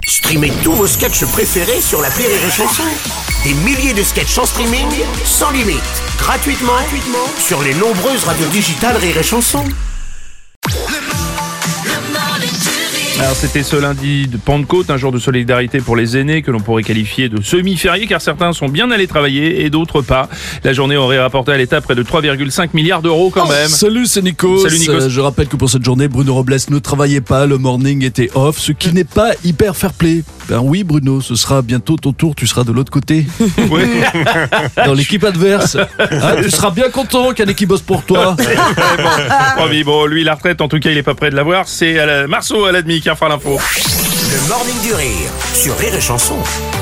Streamez tous vos sketchs préférés sur l'appli Rire et Chanson. Des milliers de sketchs en streaming, sans limite, gratuitement sur les nombreuses radios digitales Rire et Chanson. Alors c'était ce lundi de Pentecôte, un jour de solidarité pour les aînés que l'on pourrait qualifier de semi-férié car certains sont bien allés travailler et d'autres pas. La journée aurait rapporté à l'État près de 3,5 milliards d'euros quand même. Salut, c'est Nikos. Salut Nikos. Je rappelle que pour cette journée, Bruno Robles ne travaillait pas, le morning était off, ce qui n'est pas hyper fair play. Ben oui Bruno, ce sera bientôt ton tour, tu seras de l'autre côté. Oui. Dans l'équipe adverse. Ah, tu seras bien content qu'un équipe bosse pour toi. Bon, lui la retraite en tout cas il est pas prêt de l'avoir. C'est Marceau à la demi qui a fait l'info. Le Morning du Rire sur Rire et Chanson.